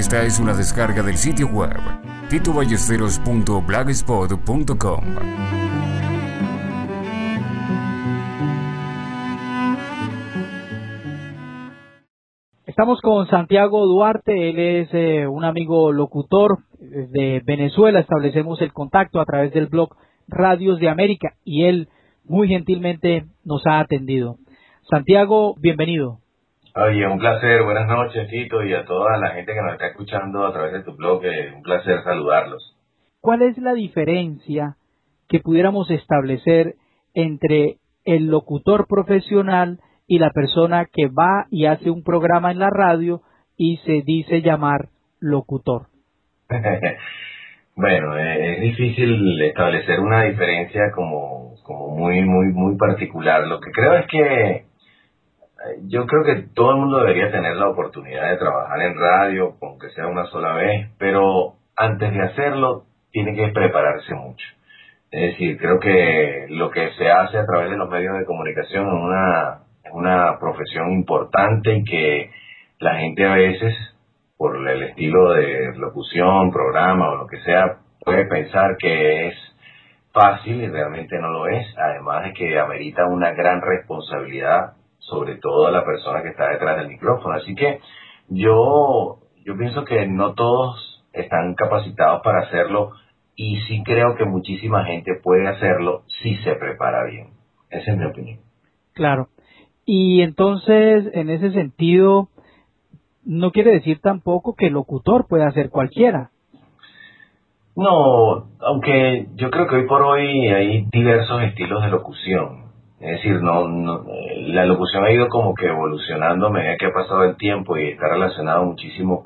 Esta es una descarga del sitio web titoballesteros.blogspot.com. Estamos con Santiago Duarte, él es un amigo locutor de Venezuela. Establecemos el contacto a través del blog Radios de América y él muy gentilmente nos ha atendido. Santiago, bienvenido. Oye, un placer, buenas noches, Tito, y a toda la gente que nos está escuchando a través de tu blog, un placer saludarlos. ¿Cuál es la diferencia que pudiéramos establecer entre el locutor profesional y la persona que va y hace un programa en la radio y se dice llamar locutor? Bueno, es difícil establecer una diferencia como muy particular. Lo que creo es que yo creo que todo el mundo debería tener la oportunidad de trabajar en radio, aunque sea una sola vez, pero antes de hacerlo tiene que prepararse mucho. Es decir, creo que lo que se hace a través de los medios de comunicación es una profesión importante y que la gente a veces, por el estilo de locución, programa o lo que sea, puede pensar que es fácil y realmente no lo es, además de que amerita una gran responsabilidad, sobre todo a la persona que está detrás del micrófono. Así que yo pienso que no todos están capacitados para hacerlo y sí creo que muchísima gente puede hacerlo si se prepara bien. Esa es mi opinión. Claro. Y entonces, en ese sentido, no quiere decir tampoco que locutor pueda ser cualquiera. No, aunque yo creo que hoy por hoy hay diversos estilos de locución. Es decir, la locución ha ido como que evolucionando a medida que ha pasado el tiempo y está relacionado muchísimo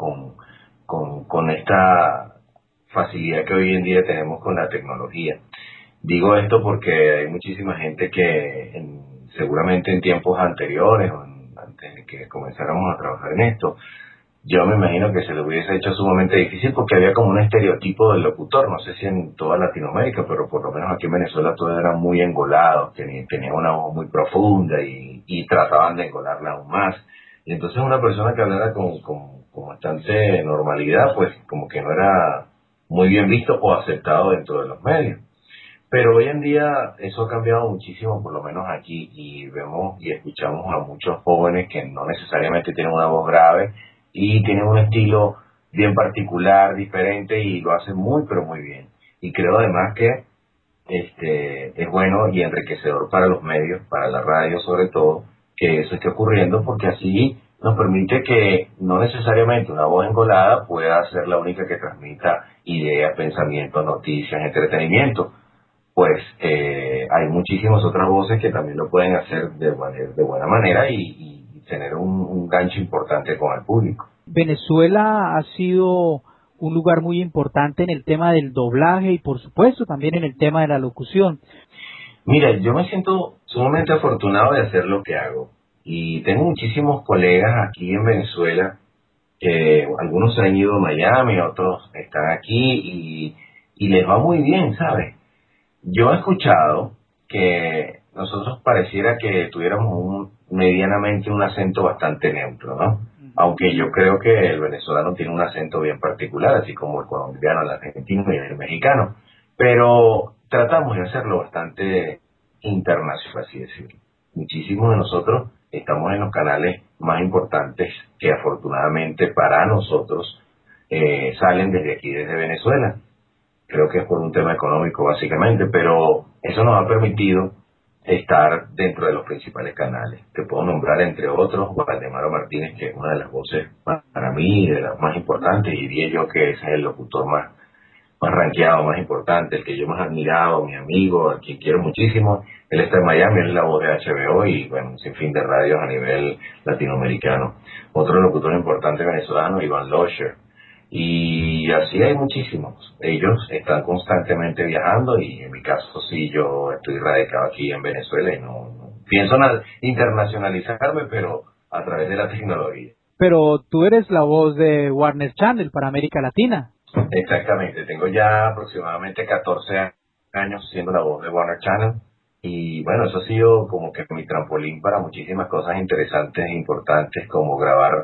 con esta facilidad que hoy en día tenemos con la tecnología. Digo esto porque hay muchísima gente que seguramente en tiempos anteriores, antes de que comenzáramos a trabajar en esto, yo me imagino que se le hubiese hecho sumamente difícil porque había como un estereotipo del locutor, no sé si en toda Latinoamérica, pero por lo menos aquí en Venezuela todos eran muy engolados, tenían una voz muy profunda y trataban de engolarla aún más. Y entonces una persona que hablara con bastante normalidad, pues como que no era muy bien visto o aceptado dentro de los medios. Pero hoy en día eso ha cambiado muchísimo, por lo menos aquí, y vemos y escuchamos a muchos jóvenes que no necesariamente tienen una voz grave y tienen un estilo bien particular, diferente, y lo hacen muy, pero muy bien. Y creo además que es bueno y enriquecedor para los medios, para la radio sobre todo, que eso esté ocurriendo, porque así nos permite que no necesariamente una voz engolada pueda ser la única que transmita ideas, pensamientos, noticias, entretenimiento. Pues hay muchísimas otras voces que también lo pueden hacer de buena manera y tener un gancho importante con el público. Venezuela ha sido un lugar muy importante en el tema del doblaje y por supuesto también en el tema de la locución. Mira, yo me siento sumamente afortunado de hacer lo que hago y tengo muchísimos colegas aquí en Venezuela que algunos han ido a Miami, otros están aquí y les va muy bien, ¿sabes? Yo he escuchado que nosotros pareciera que tuviéramos medianamente un acento bastante neutro, ¿no? Aunque yo creo que el venezolano tiene un acento bien particular, así como el colombiano, el argentino y el mexicano. Pero tratamos de hacerlo bastante internacional, así decirlo. Muchísimos de nosotros estamos en los canales más importantes que afortunadamente para nosotros salen desde aquí, desde Venezuela. Creo que es por un tema económico básicamente, pero eso nos ha permitido estar dentro de los principales canales. Te puedo nombrar entre otros Waldemaro Martínez, que es una de las voces para mí de las más importantes, y diría yo que ese es el locutor más rankeado, más importante, el que yo más admirado, mi amigo, a quien quiero muchísimo. Él está en Miami, él es la voz de HBO y bueno, un sinfín de radios a nivel latinoamericano. Otro locutor importante venezolano, Iván Locher. Y así hay muchísimos. Ellos están constantemente viajando y en mi caso sí, yo estoy radicado aquí en Venezuela y no pienso internacionalizarme, pero a través de la tecnología. Pero tú eres la voz de Warner Channel para América Latina. Exactamente, tengo ya aproximadamente 14 años siendo la voz de Warner Channel y bueno, eso ha sido como que mi trampolín para muchísimas cosas interesantes e importantes como grabar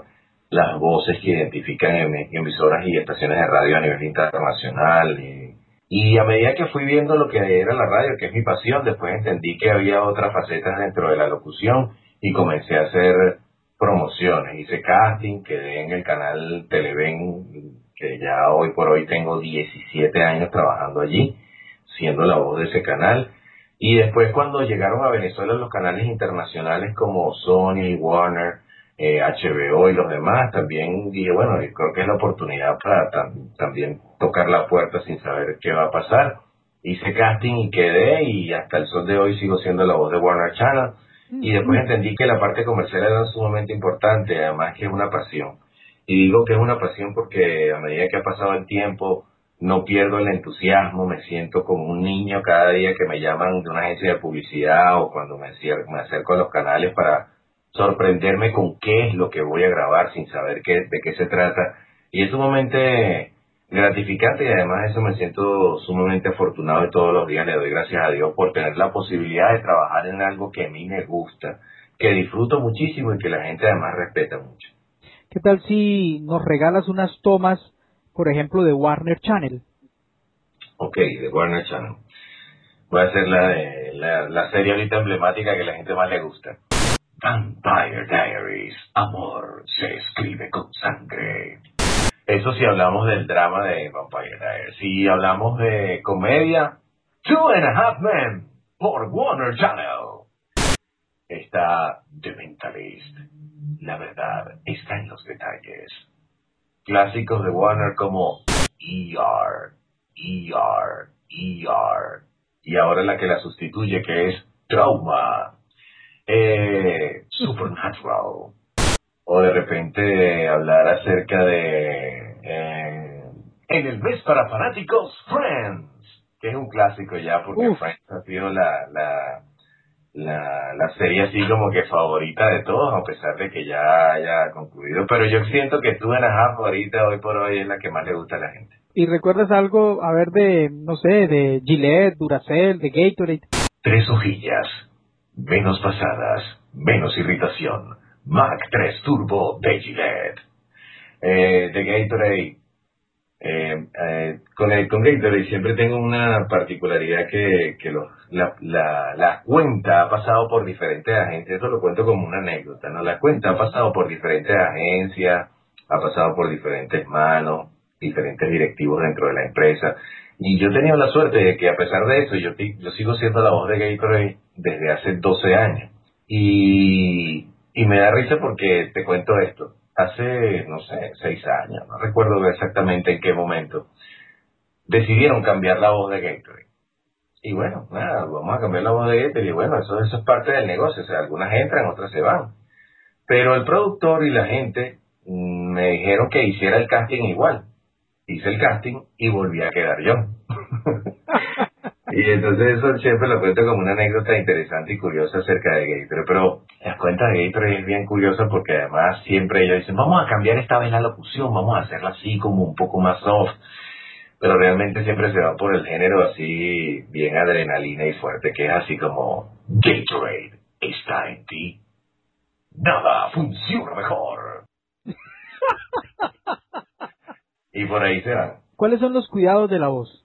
las voces que identifican emisoras y estaciones de radio a nivel internacional. Y a medida que fui viendo lo que era la radio, que es mi pasión, después entendí que había otras facetas dentro de la locución y comencé a hacer promociones. Hice casting, quedé en el canal Televen, que ya hoy por hoy tengo 17 años trabajando allí, siendo la voz de ese canal. Y después cuando llegaron a Venezuela los canales internacionales como Sony, Warner, HBO y los demás, también dije, bueno, yo creo que es la oportunidad para también tocar la puerta sin saber qué va a pasar. Hice casting y quedé, y hasta el sol de hoy sigo siendo la voz de Warner Channel. Y después entendí que la parte comercial era sumamente importante, además que es una pasión. Y digo que es una pasión porque a medida que ha pasado el tiempo, no pierdo el entusiasmo, me siento como un niño cada día que me llaman de una agencia de publicidad o cuando me acerco a los canales para sorprenderme con qué es lo que voy a grabar sin saber de qué se trata. Y es sumamente gratificante, y además de eso me siento sumamente afortunado, y todos los días le doy gracias a Dios por tener la posibilidad de trabajar en algo que a mí me gusta, que disfruto muchísimo y que la gente además respeta mucho. ¿Qué tal si nos regalas unas tomas, por ejemplo, de Warner Channel? Ok, de Warner Channel. Voy a hacer la serie ahorita emblemática que a la gente más le gusta. Vampire Diaries, amor se escribe con sangre. Eso si hablamos del drama de Vampire Diaries. Si hablamos de comedia, Two and a Half Men por Warner Channel. Está The Mentalist. La verdad está en los detalles. Clásicos de Warner como ER, ER, ER. Y ahora la que la sustituye, que es Trauma. Supernatural. O de repente hablar acerca de en el mes para fanáticos, Friends, que es un clásico ya, porque Friends ha sido la serie así como que favorita de todos, a pesar de que ya haya concluido. Pero yo siento que Two and a Half ahorita, hoy por hoy, es la que más le gusta a la gente. ¿Y recuerdas algo, a ver, de, no sé, de Gillette, Duracell, de Gatorade? 3 hojillas, menos pasadas, menos irritación. Mac 3 Turbo de Gillette. De Gatorade. Con Gatorade siempre tengo una particularidad que la cuenta ha pasado por diferentes agencias. Eso lo cuento como una anécdota, ¿no? La cuenta ha pasado por diferentes agencias, ha pasado por diferentes manos, diferentes directivos dentro de la empresa. Y yo he tenido la suerte de que, a pesar de eso, yo sigo siendo la voz de Gatorade desde hace 12 años. Y me da risa porque te cuento esto. Hace, no sé, 6 años, no recuerdo exactamente en qué momento, decidieron cambiar la voz de Gatorade. Y bueno, nada, vamos a cambiar la voz de Gatorade. Y bueno, eso es parte del negocio. O sea, algunas entran, otras se van. Pero el productor y la gente me dijeron que hiciera el casting igual. Hice el casting y volví a quedar yo. Y entonces eso siempre lo cuento como una anécdota interesante y curiosa acerca de Gatorade. Pero las cuentas de Gatorade es bien curiosa porque además siempre ellos dicen, vamos a cambiar esta vez la locución, vamos a hacerla así como un poco más soft. Pero realmente siempre se va por el género así bien adrenalina y fuerte, que es así como Gatorade está en ti. Nada funciona mejor. Y por ahí se van. ¿Cuáles son los cuidados de la voz?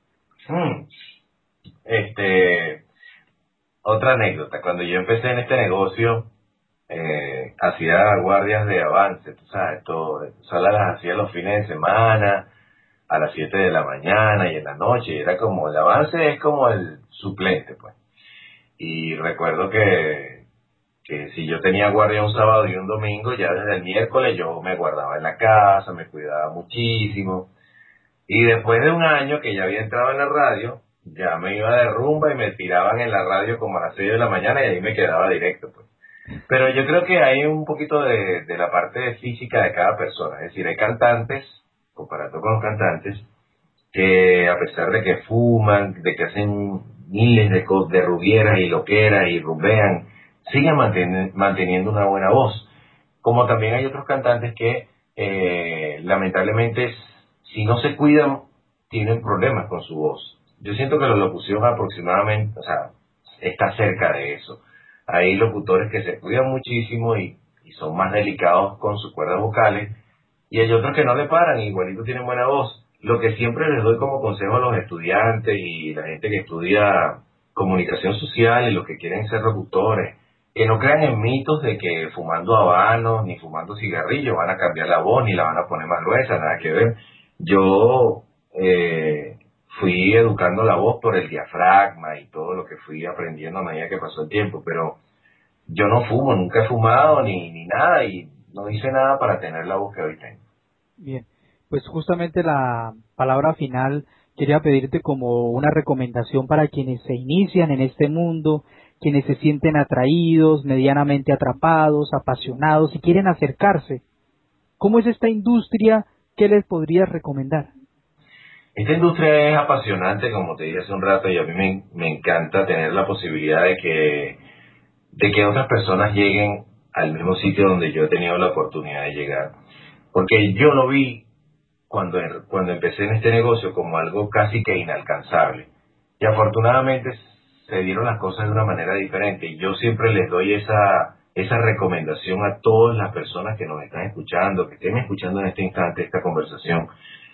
Otra anécdota. Cuando yo empecé en este negocio, hacía guardias de avance, tú sabes, solo las hacía los fines de semana, a las 7 de la mañana y en la noche. Y era como, el avance es como el suplente, pues. Y recuerdo que si yo tenía guardia un sábado y un domingo, ya desde el miércoles yo me guardaba en la casa, me cuidaba muchísimo. Y después de un año que ya había entrado en la radio, ya me iba de rumba y me tiraban en la radio como a las 6 de la mañana y ahí me quedaba directo, pues. Pero yo creo que hay un poquito de la parte física de cada persona. Es decir, hay cantantes, comparado con los cantantes, que a pesar de que fuman, de que hacen miles de rubieras y loqueras y rumbean, siguen manteniendo una buena voz. Como también hay otros cantantes que lamentablemente, si no se cuidan, tienen problemas con su voz. Yo siento que la locución aproximadamente, o sea, está cerca de eso. Hay locutores que se cuidan muchísimo y y son más delicados con sus cuerdas vocales, y hay otros que no le paran, igualito tienen buena voz. Lo que siempre les doy como consejo a los estudiantes y la gente que estudia comunicación social y los que quieren ser locutores, que no crean en mitos de que fumando habanos ni fumando cigarrillos van a cambiar la voz ni la van a poner más gruesa, nada que ver. Yo fui educando la voz por el diafragma y todo lo que fui aprendiendo a medida que pasó el tiempo, pero yo no fumo, nunca he fumado ni nada y no hice nada para tener la voz que hoy tengo. Bien, pues justamente la palabra final quería pedirte como una recomendación para quienes se inician en este mundo, quienes se sienten atraídos, medianamente atrapados, apasionados y quieren acercarse. ¿Cómo es esta industria? ¿Qué les podrías recomendar? Esta industria es apasionante, como te dije hace un rato, y a mí me encanta tener la posibilidad de que otras personas lleguen al mismo sitio donde yo he tenido la oportunidad de llegar. Porque yo lo vi cuando empecé en este negocio como algo casi que inalcanzable. Y afortunadamente se dieron las cosas de una manera diferente. Y yo siempre les doy esa recomendación a todas las personas que nos están escuchando, que estén escuchando en este instante esta conversación,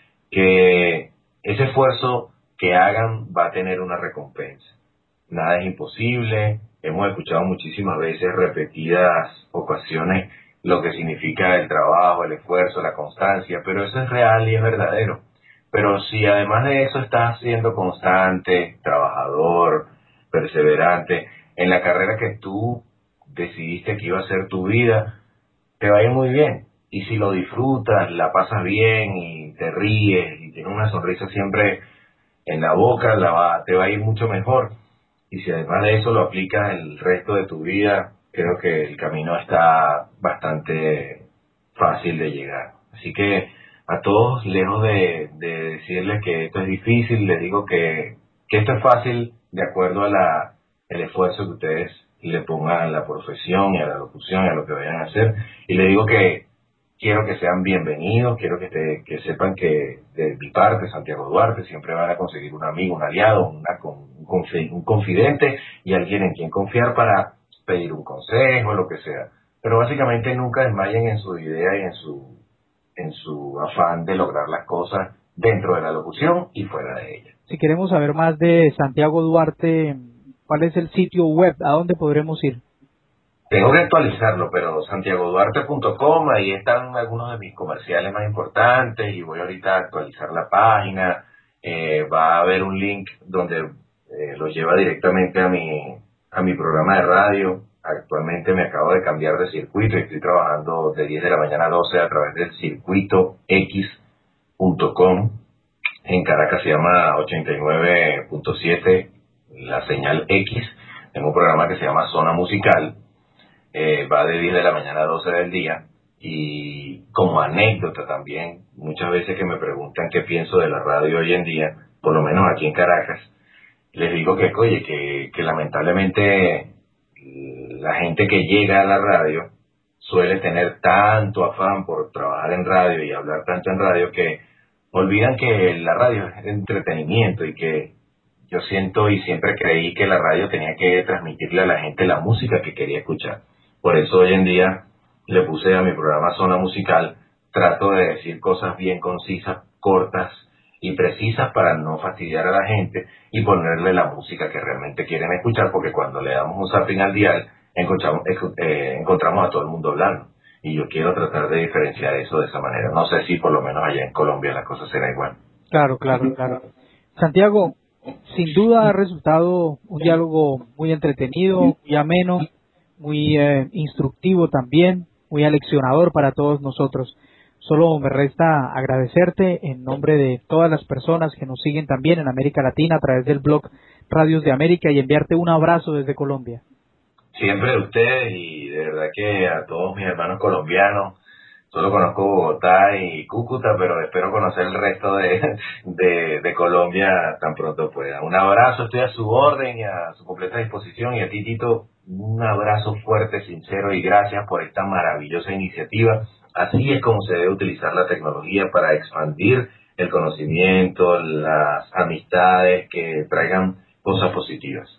que ese esfuerzo que hagan va a tener una recompensa. Nada es imposible. Hemos escuchado muchísimas veces, repetidas ocasiones, lo que significa el trabajo, el esfuerzo, la constancia, pero eso es real y es verdadero. Pero si además de eso estás siendo constante, trabajador, perseverante, en la carrera que tú decidiste que iba a ser tu vida, te va a ir muy bien. Y si lo disfrutas, la pasas bien y te ríes y tienes una sonrisa siempre en la boca, te va a ir mucho mejor. Y si además de eso lo aplicas el resto de tu vida, creo que el camino está bastante fácil de llegar. Así que a todos, lejos de decirles que esto es difícil, les digo que esto es fácil de acuerdo a el esfuerzo que ustedes le pongan a la profesión y a la locución y a lo que vayan a hacer. Y les digo que quiero que sean bienvenidos, quiero que sepan que de mi parte, Santiago Duarte, siempre van a conseguir un amigo, un aliado, un confidente y alguien en quien confiar para pedir un consejo, lo que sea. Pero básicamente nunca desmayen en su idea y en su afán de lograr las cosas dentro de la locución y fuera de ella. Si queremos saber más de Santiago Duarte, ¿cuál es el sitio web? ¿A dónde podremos ir? Tengo que actualizarlo, pero santiagoduarte.com, ahí están algunos de mis comerciales más importantes y voy ahorita a actualizar la página. Va a haber un link donde lo lleva directamente a mi programa de radio. Actualmente me acabo de cambiar de circuito y estoy trabajando de 10 de la mañana a 12 a través del circuitox.com. En Caracas se llama 89.7, la señal X. Tengo un programa que se llama Zona Musical. Va de 10 de la mañana a 12 del día y como anécdota también, muchas veces que me preguntan qué pienso de la radio hoy en día, por lo menos aquí en Caracas, les digo que, oye, que lamentablemente la gente que llega a la radio suele tener tanto afán por trabajar en radio y hablar tanto en radio que olvidan que la radio es entretenimiento y que yo siento y siempre creí que la radio tenía que transmitirle a la gente la música que quería escuchar. Por eso hoy en día le puse a mi programa Zona Musical, trato de decir cosas bien concisas, cortas y precisas para no fastidiar a la gente y ponerle la música que realmente quieren escuchar, porque cuando le damos un zapping al dial encontramos a todo el mundo hablando. Y yo quiero tratar de diferenciar eso de esa manera. No sé si por lo menos allá en Colombia la cosa será igual. Claro. Santiago, sin duda ha resultado un diálogo muy entretenido, muy ameno, muy instructivo también, muy aleccionador para todos nosotros. Solo me resta agradecerte en nombre de todas las personas que nos siguen también en América Latina a través del blog Radios de América y enviarte un abrazo desde Colombia. Siempre de ustedes y de verdad que a todos mis hermanos colombianos. Solo conozco Bogotá y Cúcuta, pero espero conocer el resto de Colombia tan pronto pueda. Un abrazo, estoy a su orden y a su completa disposición. Y a ti, Tito, un abrazo fuerte, sincero y gracias por esta maravillosa iniciativa. Así es como se debe utilizar la tecnología para expandir el conocimiento, las amistades que traigan cosas positivas.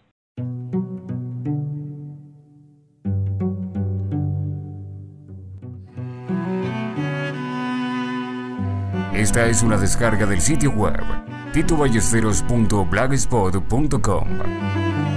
Esta es una descarga del sitio web titoballesteros.blogspot.com.